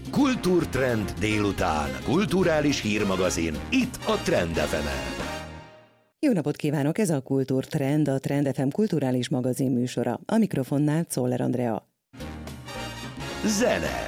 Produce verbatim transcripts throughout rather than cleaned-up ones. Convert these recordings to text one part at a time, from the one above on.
Kultúrtrend délután. Kulturális hírmagazin. Itt a Trend ef emen. Jó napot kívánok! Ez a Kultúrtrend, a Trend ef em kulturális magazin műsora. A mikrofonnál Czoller Andrea. Zene.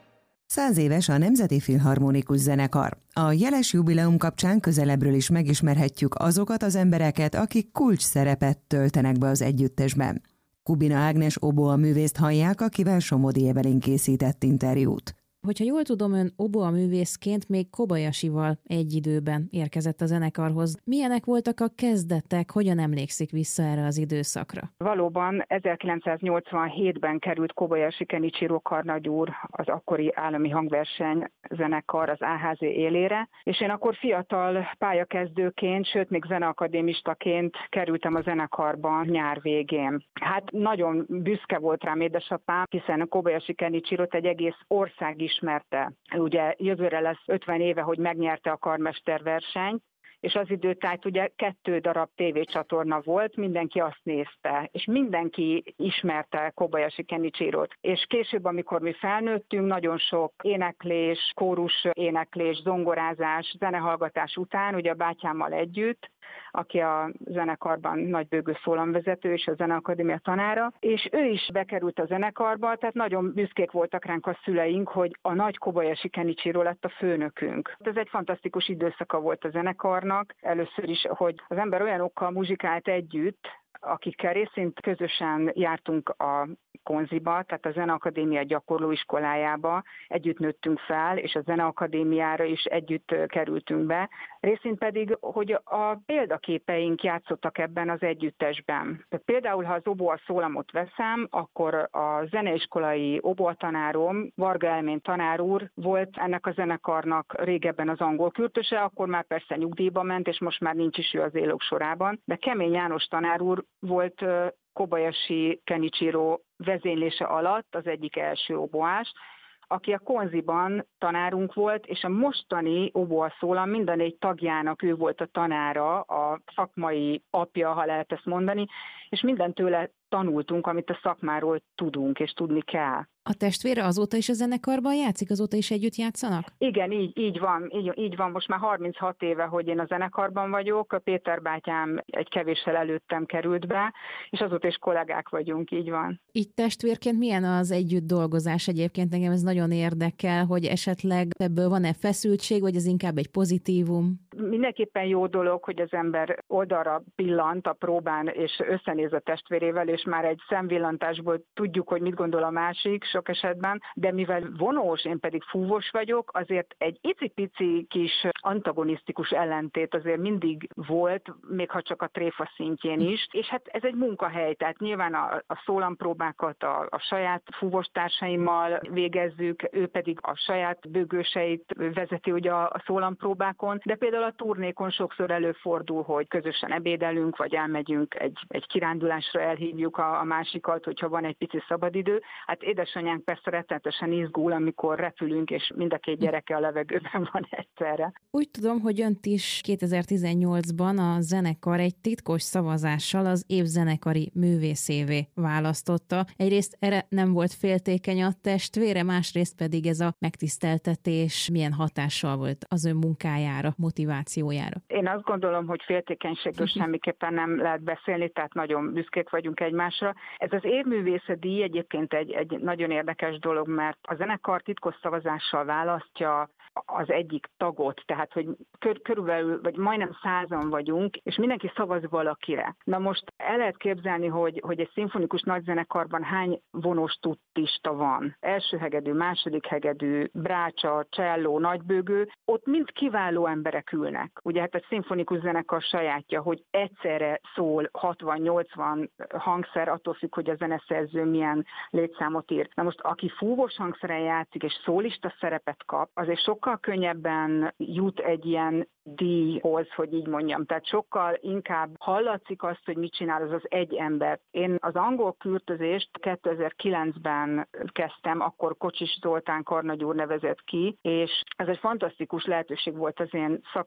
Száz éves a Nemzeti Filharmonikus Zenekar. A jeles jubileum kapcsán közelebbről is megismerhetjük azokat az embereket, akik kulcs szerepet töltenek be az együttesben. Kubina Ágnes oboa művészt hallják, akivel Somodi Evelyn készített interjút. Hogyha jól tudom, ön oboa művészként még Kobayashival egy időben érkezett a zenekarhoz. Milyenek voltak a kezdetek, hogyan emlékszik vissza erre az időszakra? Valóban ezerkilencszáznyolcvanhétben került Kobayashi Kenichiro karnagyúr, az akkori állami hangverseny zenekar az á há zé élére, és én akkor fiatal pályakezdőként, sőt még zeneakadémistaként kerültem a zenekarban nyár végén. Hát nagyon büszke volt rám édesapám, hiszen Kobayashi Kenichirot egy egész ország is ismerte. Ugye jövőre lesz ötven éve, hogy megnyerte a karmesterversenyt, és az időtájt ugye kettő darab tévécsatorna volt, mindenki azt nézte, és mindenki ismerte Kobayashi Kenichirot. És később, amikor mi felnőttünk, nagyon sok éneklés, kórus éneklés, zongorázás, zenehallgatás után, ugye a bátyámmal együtt, aki a zenekarban nagybőgő szólamvezető és a Zeneakadémia tanára, és ő is bekerült a zenekarba, tehát nagyon büszkék voltak ránk a szüleink, hogy a nagy Kobayashi Kenichiro lett a főnökünk. Ez egy fantasztikus időszaka volt a zenekarnak. Először is, hogy az ember olyanokkal muzsikált együtt, akikkel részint közösen jártunk a Konziba, tehát a Zeneakadémia gyakorlóiskolájába, együtt nőttünk fel, és a Zeneakadémiára is együtt kerültünk be. Részint pedig, hogy a példaképeink játszottak ebben az együttesben. Például, ha az oboa szólamot veszem, akkor a zeneiskolai oboatanárom, Varga Elmén tanár úr volt ennek a zenekarnak régebben az angol kürtöse, akkor már persze nyugdíjba ment, és most már nincs is ő az élők sorában, de Kemény János tanár úr volt Kobayashi Kenichiro vezénylése alatt az egyik első oboás, aki a Konziban tanárunk volt, és a mostani oboa szólam mind a négy tagjának ő volt a tanára, a szakmai apja, ha lehet ezt mondani, és mindent tőle tanultunk, amit a szakmáról tudunk és tudni kell. A testvére azóta is a zenekarban játszik? Azóta is együtt játszanak? Igen, így, így van. Így, így van. Most már harminchat éve, hogy én a zenekarban vagyok. A Péter bátyám egy kevéssel előttem került be, és azóta is kollégák vagyunk, így van. Így testvérként milyen az együtt dolgozás egyébként? Engem ez nagyon érdekel, hogy esetleg ebből van-e feszültség, vagy ez inkább egy pozitívum? Mindenképpen jó dolog, hogy az ember oldalra pillant a próbán, és összenéz a testvérével, és már egy szemvillantásból tudjuk, hogy mit gondol a másik sok esetben, de mivel vonós, én pedig fúvós vagyok, azért egy icipici kis antagonisztikus ellentét azért mindig volt, még ha csak a tréfa szintjén is, és hát ez egy munkahely, tehát nyilván a, a szólampróbákat a, a saját fúvós társaimmal végezzük, ő pedig a saját bőgőseit vezeti ugye a, a szólampróbákon, de például a turnékon sokszor előfordul, hogy közösen ebédelünk, vagy elmegyünk egy, egy kirándulásra, elhívjuk a, a másikat, hogyha van egy pici szabadidő. Hát édesanyánk persze rettenetesen izgul, amikor repülünk, és mind a két gyereke a levegőben van egyszerre. Úgy tudom, hogy önt is kétezer-tizennyolcban a zenekar egy titkos szavazással az év zenekari művészévé választotta. Egyrészt erre nem volt féltékeny a testvére, másrészt pedig ez a megtiszteltetés milyen hatással volt az ön munkájára, motivációjára. Én azt gondolom, hogy féltékenységről semmiképpen nem lehet beszélni, tehát nagyon büszkék vagyunk egymásra. Ez az évművésze díj egyébként egy, egy nagyon érdekes dolog, mert a zenekar titkos szavazással választja az egyik tagot, tehát hogy kör, körülbelül, vagy majdnem százan vagyunk, és mindenki szavaz valakire. Na most el lehet képzelni, hogy, hogy egy szimfonikus nagyzenekarban hány vonós tuttista van. Első hegedű, második hegedű, brácsa, cselló, nagybőgő, ott mind kiváló emberek ülnek. Ugye hát egy szimfonikus zenekar sajátja, hogy egyszerre szól hatvan-nyolcvan hangszer, attól függ, hogy a zeneszerző milyen létszámot ír. Na most aki fúvós hangszeren játszik és szólista szerepet kap, azért sokkal könnyebben jut egy ilyen díjhoz, hogy így mondjam. Tehát sokkal inkább hallatszik azt, hogy mit csinál az az egy ember. Én az angol kürtözést kétezer-kilencben kezdtem, akkor Kocsis Zoltán karnagy úr nevezett ki, és ez egy fantasztikus lehetőség volt az én szakmai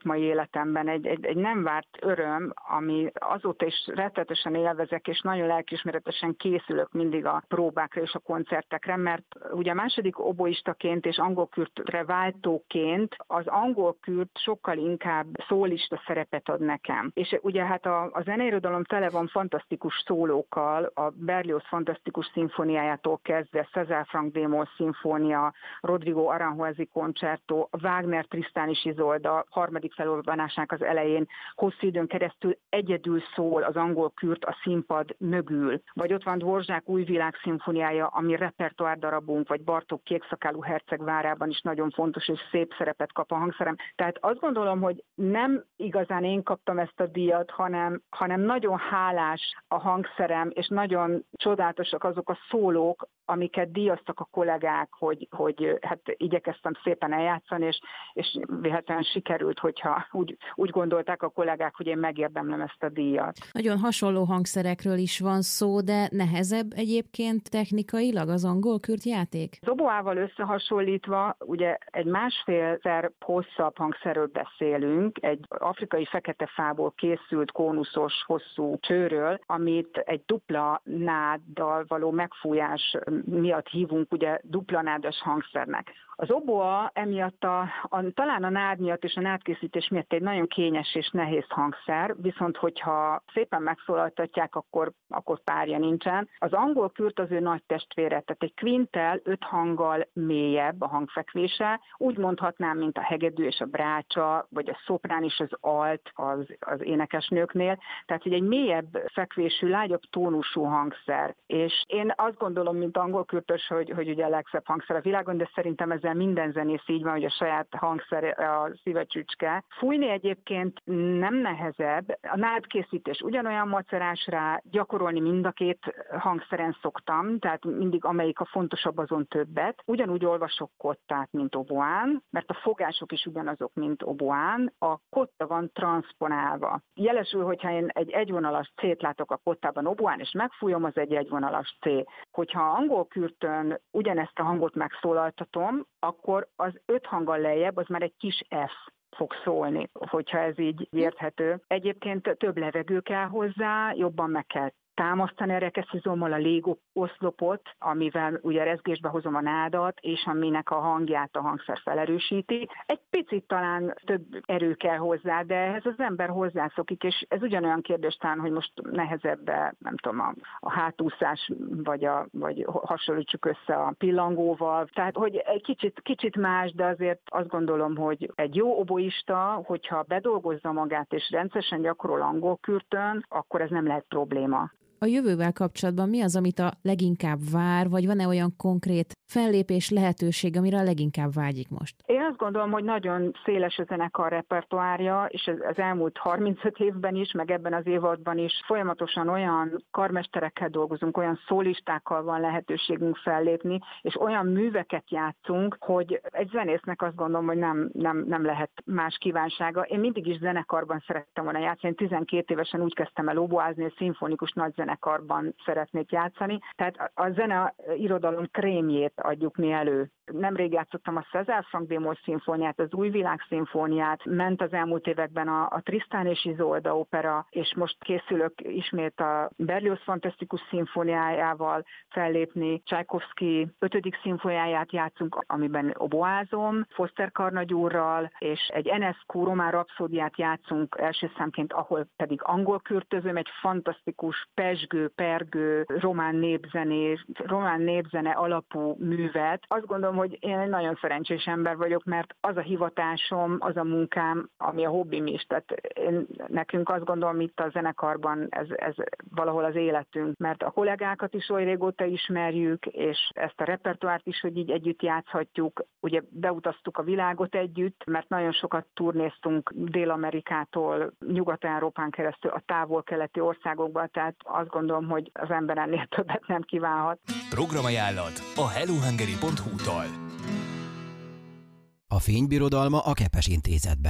szakmai életemben egy, egy, egy nem várt öröm, ami azóta is rettetesen élvezek, és nagyon lelkiismeretesen készülök mindig a próbákra és a koncertekre, mert ugye második oboistaként és angolkürtre váltóként az angolkürt sokkal inkább szólista szerepet ad nekem. És ugye hát a, a zeneirodalom tele van fantasztikus szólókkal, a Berlioz fantasztikus szimfóniájától kezdve, César Franck D-moll szimfónia, Rodrigo Aranjuezi koncertó, Wagner Tristan és Isolda harmadik felolvanásának az elején hosszú időn keresztül egyedül szól az angolkürt a színpad mögül. Vagy ott van Dvořák Új világ szimfóniája, ami repertoár darabunk, vagy Bartók Kékszakálú herceg várában is nagyon fontos és szép szerepet kap a hangszerem. Tehát azt gondolom, hogy nem igazán én kaptam ezt a díjat, hanem, hanem nagyon hálás a hangszerem, és nagyon csodálatosak azok a szólók, amiket díjaztak a kollégák, hogy, hogy hát igyekeztem szépen eljátszani, és, és véletlenül sikerült, hogyha úgy, úgy gondolták a kollégák, hogy én megérdemlem ezt a díjat. Nagyon hasonló hangszerekről is van szó, de nehezebb egyébként technikailag az angolkürt játék? Az oboával összehasonlítva ugye egy másfélszer hosszabb hangszerről beszélünk, egy afrikai fekete fából készült kónuszos hosszú csőről, amit egy dupla náddal való megfújás miatt hívunk ugye duplanádas hangszernek. Az oboa emiatt a, a, talán a nád miatt és a nádkészítés miatt egy nagyon kényes és nehéz hangszer, viszont hogyha szépen megszólaltatják, akkor, akkor párja nincsen. Az angolkürt az ő nagy testvére, tehát egy kvinttel öt hanggal mélyebb a hangfekvése, úgy mondhatnám, mint a hegedű és a brácsa, vagy a szoprán és az alt az, az énekesnőknél, tehát hogy egy mélyebb fekvésű, lágyabb tónusú hangszer. És én azt gondolom, mint angolkürtös, hogy, hogy ugye a legszebb hangszer a világon, de szerintem ez minden zenész így van, hogy a saját hangszer a szívecsücske. Fújni egyébként nem nehezebb. A nádkészítés ugyanolyan macerás rá, gyakorolni mind a két hangszeren szoktam, tehát mindig amelyik a fontosabb, azon többet. Ugyanúgy olvasok kottát, mint oboán, mert a fogások is ugyanazok, mint oboán. A kotta van transzponálva. Jelesül, hogyha én egy egyvonalas C-t látok a kottában oboán, és megfújom, az egy egyvonalas C. Hogyha angolkürtön ugyanezt a hangot megszólaltatom, akkor az öt hanggal lejjebb, az már egy kis F fog szólni, hogyha ez így érthető. Egyébként több levegő kell hozzá, jobban meg kell támasztani a rekeszizommal a légoszlopot, amivel ugye rezgésbe hozom a nádat, és aminek a hangját a hangszer felerősíti. Egy picit talán több erő kell hozzá, de ehhez az ember hozzászokik, és ez ugyanolyan kérdés talán, hogy most nehezebb, nem tudom, a, a hátúszás, vagy, a, vagy hasonlítsuk össze a pillangóval. Tehát, hogy egy kicsit, kicsit más, de azért azt gondolom, hogy egy jó oboista, hogyha bedolgozza magát, és rendszeresen gyakorol angolkürtön, akkor ez nem lehet probléma. A jövővel kapcsolatban mi az, amit a leginkább vár, vagy van-e olyan konkrét fellépés lehetőség, amire a leginkább vágyik most? Én azt gondolom, hogy nagyon széles a zenekar repertoárja, és az elmúlt harmincöt évben is, meg ebben az évadban is folyamatosan olyan karmesterekkel dolgozunk, olyan szólistákkal van lehetőségünk fellépni, és olyan műveket játszunk, hogy egy zenésznek azt gondolom, hogy nem, nem, nem lehet más kívánsága. Én mindig is zenekarban szerettem volna játszani. Tizenkét évesen úgy kezdtem el oboázni, hogy szimfonikus nagy zenekarban szeretnék játszani. Tehát a zene irodalom krémjét adjuk mi elő. Nemrég játszottam a César Franck D-moll szimfóniát, az Új világ szimfóniát, ment az elmúlt években a, a Tristan és Isolda opera, és most készülök ismét a Berlioz fantasztikus szimfóniájával fellépni. Csajkovszky ötödik szimfóniáját játszunk, amiben oboázom, Foster karnagyúrral, és egy Enescu román rapszódiát játszunk első számként, ahol pedig angolkürtözöm, egy fantasztikus pezsgő, pergő, román népzené, román népzene alapú művet. Azt gondolom, hogy én egy nagyon szerencsés ember vagyok, mert az a hivatásom, az a munkám, ami a hobbim is. Tehát én, nekünk azt gondolom, itt a zenekarban ez, ez valahol az életünk, mert a kollégákat is oly régóta ismerjük, és ezt a repertoárt is, hogy így együtt játszhatjuk. Ugye beutaztuk a világot együtt, mert nagyon sokat turnéztunk Dél-Amerikától, Nyugat-Európán keresztül a távol-keleti országokba, tehát azt gondolom, hogy az ember ennél többet nem kívánhat. Programajánlat a hello hungary pont hu-tól. A fénybirodalma a Kepes Intézetben.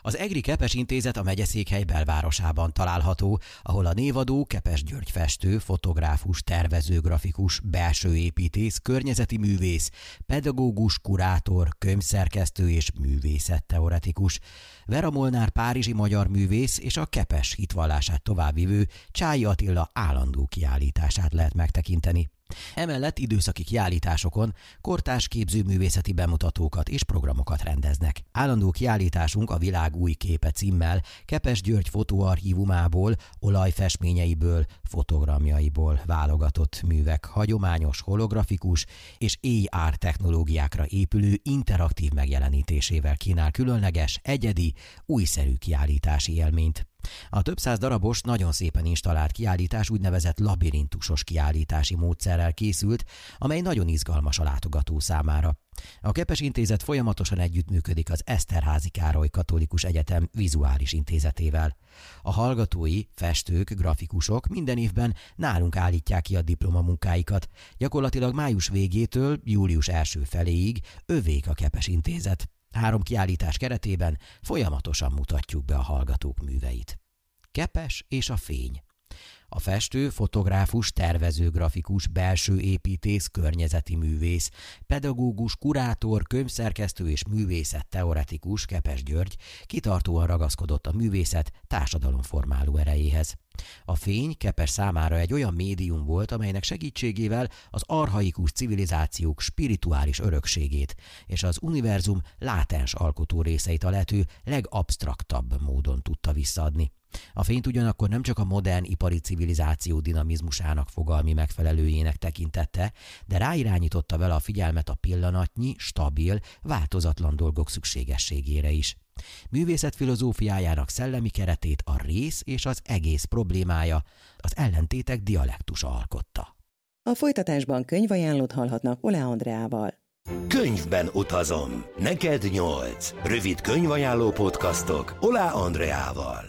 Az EGRI Kepes Intézet a megyeszékhely belvárosában található, ahol a névadó Kepes György festő, fotográfus, tervező, grafikus, belső építész, környezeti művész, pedagógus, kurátor, könyvszerkesztő és művészetteoretikus, Vera Molnár párizsi magyar művész és a Kepes hitvallását továbbvivő Csályi Attila állandó kiállítását lehet megtekinteni. Emellett időszaki kiállításokon kortárs képzőművészeti bemutatókat és programokat rendeznek. Állandó kiállításunk a Világ új képe címmel Kepes György fotóarchívumából, olajfestményeiből, fotogramjaiból válogatott művek hagyományos, holografikus és á er technológiákra épülő interaktív megjelenítésével kínál különleges, egyedi, újszerű kiállítási élményt. A több száz darabos, nagyon szépen installált kiállítás úgynevezett labirintusos kiállítási módszerrel készült, amely nagyon izgalmas a látogató számára. A Kepes Intézet folyamatosan együttműködik az Eszterházy Károly Katolikus Egyetem vizuális intézetével. A hallgatói, festők, grafikusok minden évben nálunk állítják ki a diplomamunkáikat. Gyakorlatilag május végétől július első feléig övék a Kepes Intézet. Három kiállítás keretében folyamatosan mutatjuk be a hallgatók műveit. Kepes és a fény. A festő, fotográfus, tervező, grafikus, belső építész, környezeti művész, pedagógus, kurátor, könyvszerkesztő és művészetteoretikus Kepes György kitartóan ragaszkodott a művészet társadalomformáló erejéhez. A fény Kepes számára egy olyan médium volt, amelynek segítségével az archaikus civilizációk spirituális örökségét és az univerzum látens alkotó részeit a lehető legabsztraktabb módon tudta visszaadni. A fényt ugyanakkor nem csak a modern ipari civilizáció dinamizmusának fogalmi megfelelőjének tekintette, de ráirányította vele a figyelmet a pillanatnyi, stabil, változatlan dolgok szükségességére is. Művészetfilozófiájának szellemi keretét a rész és az egész problémája, az ellentétek dialektusa alkotta. A folytatásban könyvajánlót hallhatnak Oláh Andreával. Könyvben utazom. Neked nyolc. Rövid könyvajánló podcastok Oláh Andreával.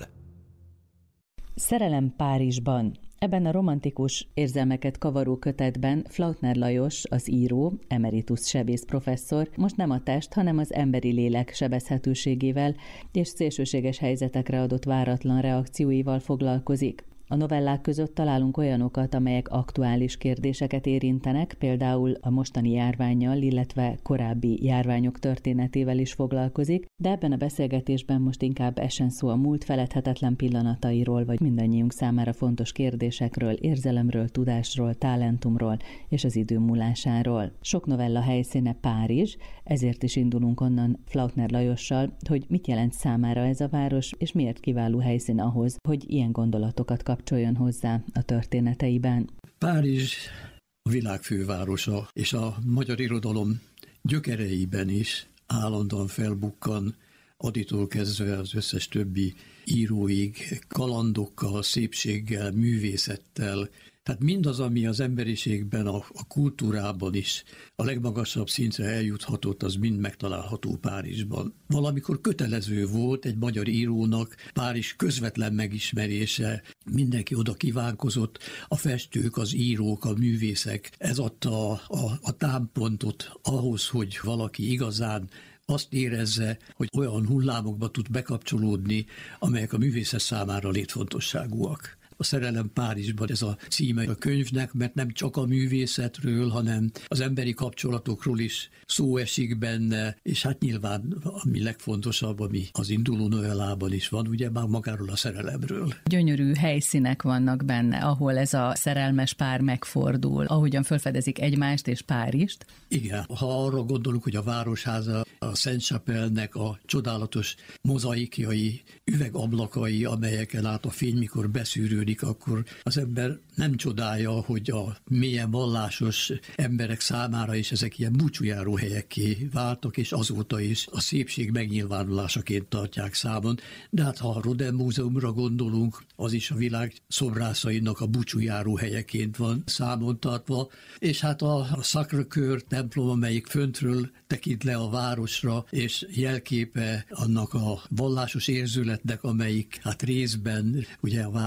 Szerelem Párizsban. Ebben a romantikus, érzelmeket kavaró kötetben Flautner Lajos, az író, emeritus sebész professzor most nem a test, hanem az emberi lélek sebezhetőségével és szélsőséges helyzetekre adott váratlan reakcióival foglalkozik. A novellák között találunk olyanokat, amelyek aktuális kérdéseket érintenek, például a mostani járvánnyal, illetve korábbi járványok történetével is foglalkozik, de ebben a beszélgetésben most inkább essen szó a múlt feledhetetlen pillanatairól, vagy mindannyiunk számára fontos kérdésekről, érzelemről, tudásról, talentumról és az idő múlásáról. Sok novella helyszíne Párizs, ezért is indulunk onnan Flautner Lajossal, hogy mit jelent számára ez a város, és miért kiváló helyszín ahhoz, hogy ilyen gondolatokat kapcsoljon hozzá a történeteiben. Párizs a világ fővárosa, és a magyar irodalom gyökereiben is állandóan felbukkan, Aditól kezdve az összes többi íróig, kalandokkal, szépséggel, művészettel. Tehát mindaz, ami az emberiségben, a, a kultúrában is a legmagasabb szintre eljuthatott, az mind megtalálható Párizsban. Valamikor kötelező volt egy magyar írónak Párizs közvetlen megismerése, mindenki oda kívánkozott, a festők, az írók, a művészek. Ez adta a, a, a támpontot ahhoz, hogy valaki igazán azt érezze, hogy olyan hullámokba tud bekapcsolódni, amelyek a művészet számára létfontosságúak. A Szerelem Párizsban ez a címe a könyvnek, mert nem csak a művészetről, hanem az emberi kapcsolatokról is szó esik benne, és hát nyilván ami legfontosabb, ami az induló novellában is van, ugye már magáról a szerelemről. Gyönyörű helyszínek vannak benne, ahol ez a szerelmes pár megfordul, ahogyan felfedezik egymást és Párizst. Igen, ha arra gondolunk, hogy a Városháza, a Saint-Chapelle-nek a csodálatos mozaikjai, üvegablakai, amelyeken át a fény mikor beszűrődik, akkor az ember nem csodálja, hogy a mélyen vallásos emberek számára is ezek ilyen búcsújáró helyekké váltak, és azóta is a szépség megnyilvánulásaként tartják számon. De hát ha a Rodin Múzeumra gondolunk, az is a világ szobrászainak a búcsújáró helyeként van számon tartva, és hát a Sacré-Cœur templom, amelyik föntről tekint le a városra, és jelképe annak a vallásos érzületnek, amelyik hát részben ugye a város fejlődését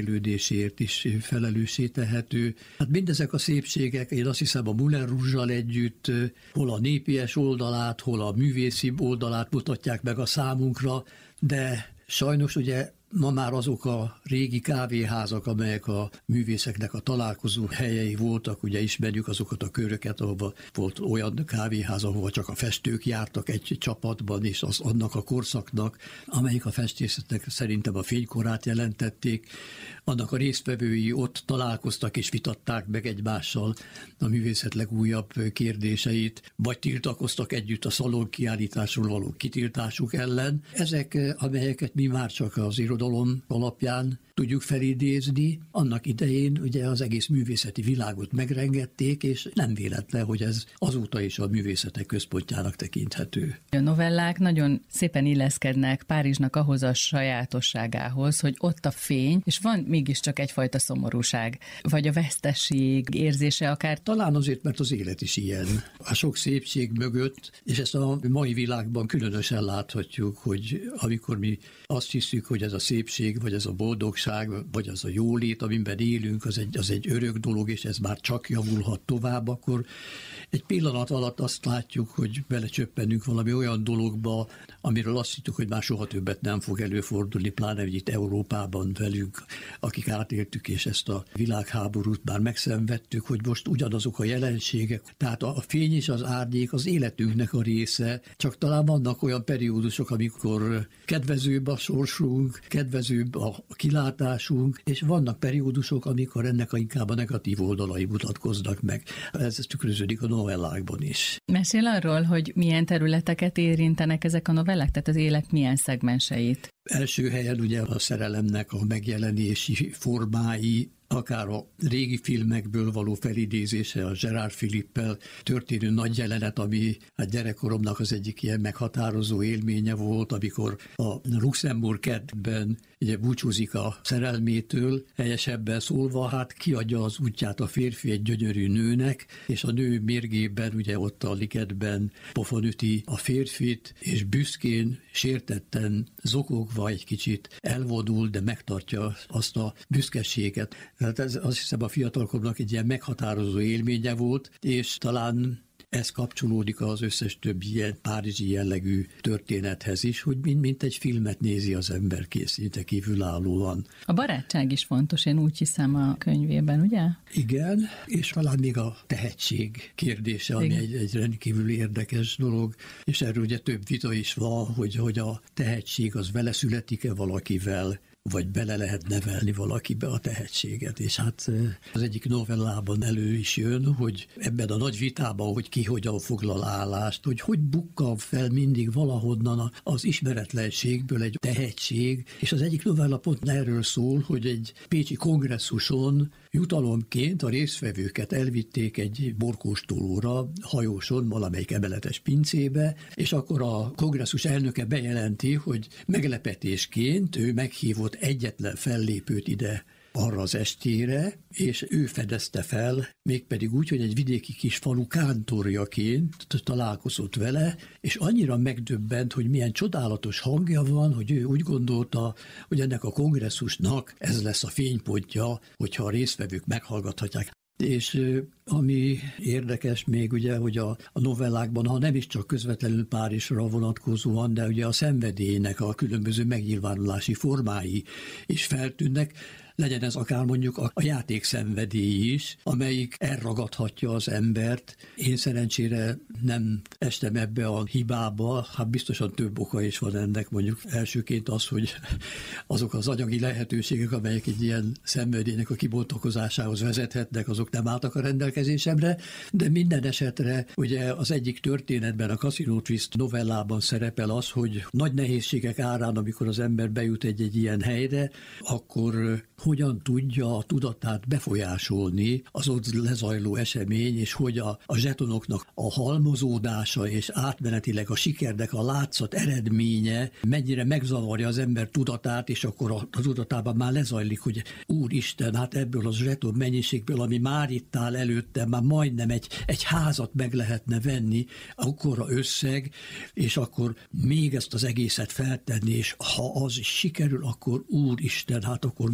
fejlődésért is felelőssé tehető. Hát mindezek a szépségek, én azt hiszem a Moulin Rouge-al együtt, hol a népies oldalát, hol a művészi oldalát mutatják meg a számunkra, de sajnos ugye ma már azok a régi kávéházak, amelyek a művészeknek a találkozó helyei voltak, ugye ismerjük azokat a köröket, ahol volt olyan kávéház, ahova csak a festők jártak egy csapatban, és az annak a korszaknak, amelyik a festészetnek szerintem a fénykorát jelentették, annak a résztvevői ott találkoztak és vitatták meg egymással a művészet legújabb kérdéseit, vagy tiltakoztak együtt a szalonkiállításról való kitiltásuk ellen. Ezek, amelyeket mi már csak az irodalom alapján tudjuk felidézni, annak idején ugye az egész művészeti világot megrengették, és nem véletlen, hogy ez azóta is a művészetek központjának tekinthető. A novellák nagyon szépen illeszkednek Párizsnak ahhoz a sajátosságához, hogy ott a fény, és van mégiscsak egyfajta szomorúság, vagy a vesztesség érzése akár. Talán azért, mert az élet is ilyen. A sok szépség mögött, és ezt a mai világban különösen láthatjuk, hogy amikor mi azt hiszük, hogy ez a szépség, vagy ez a boldogság, vagy az a jólét, amiben élünk, az egy, az egy örök dolog, és ez már csak javulhat tovább, akkor egy pillanat alatt azt látjuk, hogy belecsöppenünk valami olyan dologba, amiről azt hittük, hogy már soha többet nem fog előfordulni, pláne hogy itt Európában velünk, akik átéltük, és ezt a világháborút már megszenvedtük, hogy most ugyanazok a jelenségek. Tehát a fény és az árnyék az életünknek a része, csak talán vannak olyan periódusok, amikor kedvezőbb a sorsunk, kedvezőbb a kilátásunk, és vannak periódusok, amikor ennek a inkább a negatív oldalai mutatkoznak meg. Ez tükröződik a novellákban is. Mesél arról, hogy milyen területeket érintenek ezek a novellák, tehát az élet milyen szegmenseit? Első helyen ugye a szerelemnek a megjelenési formái, akár a régi filmekből való felidézése, a Gerard Philippel történő nagy jelenet, ami a gyerekkoromnak az egyik ilyen meghatározó élménye volt, amikor a Luxemburg kertben ugye búcsúzik a szerelmétől, helyesebben szólva, hát kiadja az útját a férfi egy gyönyörű nőnek, és a nő mérgében ugye ott a ligetben pofon üti a férfit, és büszkén, sértetten, zokogva egy kicsit elvonul, de megtartja azt a büszkeséget. Tehát ez azt hiszem a fiatalkoromnak egy ilyen meghatározó élménye volt, és talán ez kapcsolódik az összes többi ilyen párizsi jellegű történethez is, hogy mint, mint egy filmet nézi az ember készítve kívülállóan. A barátság is fontos, én úgy hiszem a könyvében, ugye? Igen, és talán még a tehetség kérdése, ami egy, egy rendkívül érdekes dolog, és erről ugye több vita is van, hogy, hogy a tehetség az vele születik-e valakivel, vagy bele lehet nevelni valakibe a tehetséget. És hát az egyik novellában elő is jön, hogy ebben a nagy vitában, hogy ki hogyan foglal állást, hogy hogy bukkan fel mindig valahonnan az ismeretlenségből egy tehetség, és az egyik novella pont erről szól, hogy egy pécsi kongresszuson jutalomként a résztvevőket elvitték egy borkóstolóra, hajóson, valamelyik emeletes pincébe, és akkor a kongresszus elnöke bejelenti, hogy meglepetésként ő meghívott egyetlen fellépőt ide arra az estére, és ő fedezte fel, mégpedig úgy, hogy egy vidéki kis falu kántorjaként találkozott vele, és annyira megdöbbent, hogy milyen csodálatos hangja van, hogy ő úgy gondolta, hogy ennek a kongresszusnak ez lesz a fénypontja, hogyha a résztvevők meghallgathatják. És ami érdekes még ugye, hogy a, a novellákban, ha nem is csak közvetlenül Párizsra vonatkozóan, de ugye a szenvedélynek a különböző megnyilvánulási formái is feltűnnek, legyen ez akár mondjuk a, a játékszenvedély is, amelyik elragadhatja az embert. Én szerencsére nem estem ebbe a hibába, hát biztosan több oka is van ennek, mondjuk elsőként az, hogy azok az anyagi lehetőségek, amelyek egy ilyen szenvedélynek a kibontakozásához vezethetnek, azok nem álltak a rendelkezésemre, de minden esetre ugye az egyik történetben, a Casino Twist novellában szerepel az, hogy nagy nehézségek árán, amikor az ember bejut egy-egy ilyen helyre, akkor hogyan tudja a tudatát befolyásolni az ott lezajló esemény, és hogy a, a zsetonoknak a halmozódása és átmenetileg a sikernek a látszat eredménye mennyire megzavarja az ember tudatát, és akkor a, a tudatában már lezajlik, hogy Úristen, hát ebből a zseton mennyiségből, ami már itt áll előttem, már majdnem egy, egy házat meg lehetne venni, akkora összeg, és akkor még ezt az egészet feltenni, és ha az sikerül, akkor Úristen, hát akkor már szinte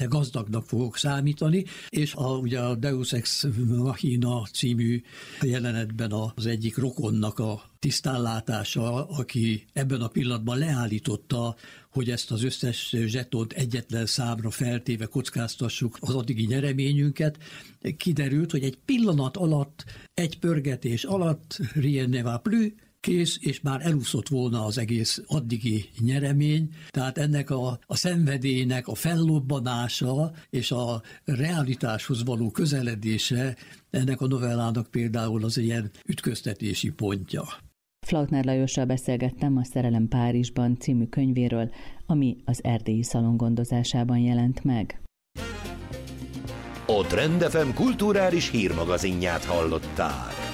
gazdagnak fogok számítani, és a, ugye a Deus Ex Machina című jelenetben az egyik rokonnak a tisztánlátása, aki ebben a pillanatban leállította, hogy ezt az összes zsetont egyetlen számra feltéve kockáztassuk az addigi nyereményünket, kiderült, hogy egy pillanat alatt, egy pörgetés alatt, rien ne va plus, kész, és már elúszott volna az egész addigi nyeremény, tehát ennek a, a szenvedélynek a fellobbanása és a realitáshoz való közeledése ennek a novellának például az ilyen ütköztetési pontja. Flautner Lajossal beszélgettem a Szerelem Párizsban című könyvéről, ami az Erdélyi Szalon gondozásában jelent meg. A Trend ef em kulturális hírmagazinját hallották.